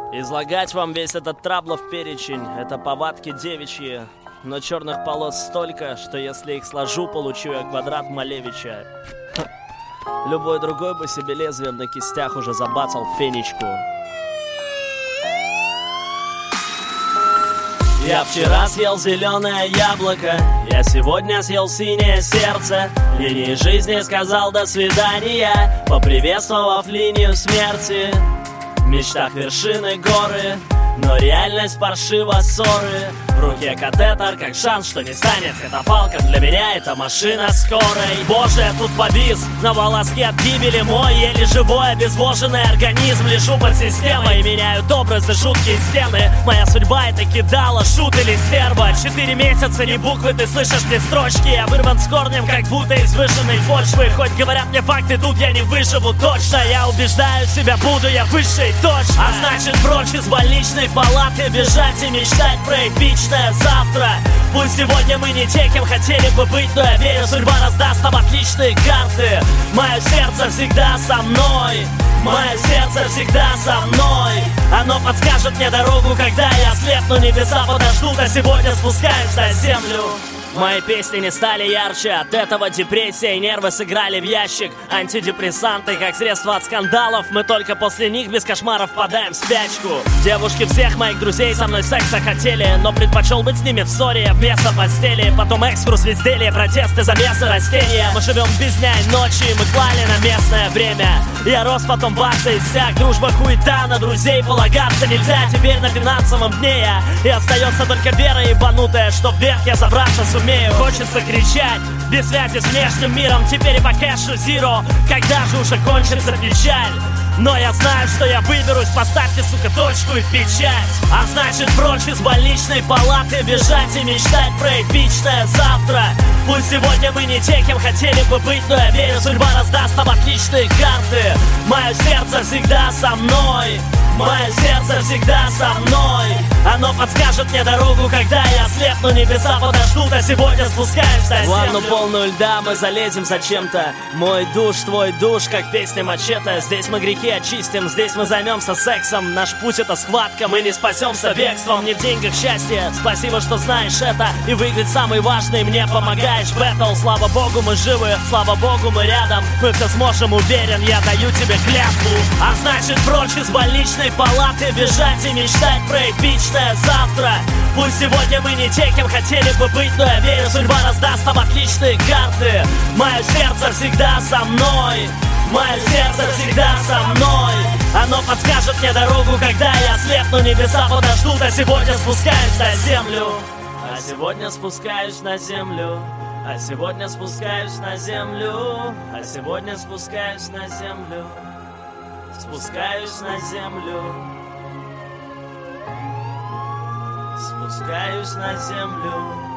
Излагать вам весь этот траблов перечень — это повадки девичьи. Но черных полос столько, что если их сложу, получу я квадрат Малевича. Любой другой бы себе лезвием на кистях уже забацал фенечку. Я вчера съел зеленое яблоко, я сегодня съел синее сердце. Линии жизни сказал до свидания, поприветствовав линию смерти. В мечтах вершины горы, но реальность паршиво ссоры. В руке катетер, как шанс, что не станет катафалком. Для меня это машина скорой. Боже, я тут повис на волоске от гибели. Мой еле живой обезвоженный организм. Лежу под системой, меняют образы, жуткие стены. Моя судьба это кидала, шут или стерва. 4 месяца, не буквы, ты слышишь мне строчки. Я вырван с корнем, как будто из выжженной почвы. Хоть говорят мне факты, тут я не выживу точно. Я убеждаю себя, буду я высшей точно. А значит, прочь из больничной палаты бежать и мечтать про эпичное завтра. Пусть сегодня мы не те, кем хотели бы быть, но я верю, судьба раздаст нам отличные карты. Мое сердце всегда со мной, мое сердце всегда со мной. Оно подскажет мне дорогу, когда я слепну. Небеса подождут, а сегодня спускаюсь на землю. Мои песни не стали ярче, от этого депрессия и нервы сыграли в ящик. Антидепрессанты, как средство от скандалов, мы только после них без кошмаров впадаем в спячку. Девушки всех моих друзей со мной секса хотели, но предпочел быть с ними в ссоре вместо постели. Потом экскурс в изделие, протесты, замесы, растения. Мы живем без дня и ночи, мы клали на местное время. Я рос, потом бац и иссяк, дружба хуета, на друзей полагаться нельзя. Теперь на финансовом дне я, и остается только вера ебанутая, что вверх я забраться сумею. Хочется кричать, без связи с внешним миром. Теперь и по кэшу зиро, когда же уже кончится печаль? Но я знаю, что я выберусь, поставьте, сука, точку и печать. А значит, прочь из больничной палаты бежать и мечтать про эпичное завтра. Пусть сегодня мы не те, кем хотели бы быть, но я верю, судьба раздаст нам отличные карты. Мое сердце всегда со мной, мое сердце всегда со мной. Оно подскажет мне дорогу, когда я слепну. Небеса подождут, а сегодня спускаюсь на землю. Ванну полную льда мы залезем зачем-то. Мой душ, твой душ, как песня Мачете. Здесь мы грехи очистим, здесь мы займемся сексом. Наш путь это схватка, мы не спасемся бегством. Не в деньгах счастье, спасибо, что знаешь это. И выиграть самый важный мне помогаешь. Бэтл, слава богу, мы живы, слава богу, мы рядом. Мы все сможем, уверен, я даю тебе клятву. А значит, прочь из больничной палаты бежать и мечтать про эпичное завтра. Пусть сегодня мы не те, кем хотели бы быть, но я верю, судьба раздаст нам отличные карты. Мое сердце всегда со мной, мое сердце всегда со мной. Оно подскажет мне дорогу, когда я слепну. Небеса подождут, а сегодня спускаюсь на землю. А сегодня спускаюсь на землю. А сегодня спускаюсь на землю. А сегодня спускаюсь на землю. Спускаюсь на землю. Спускаюсь на землю.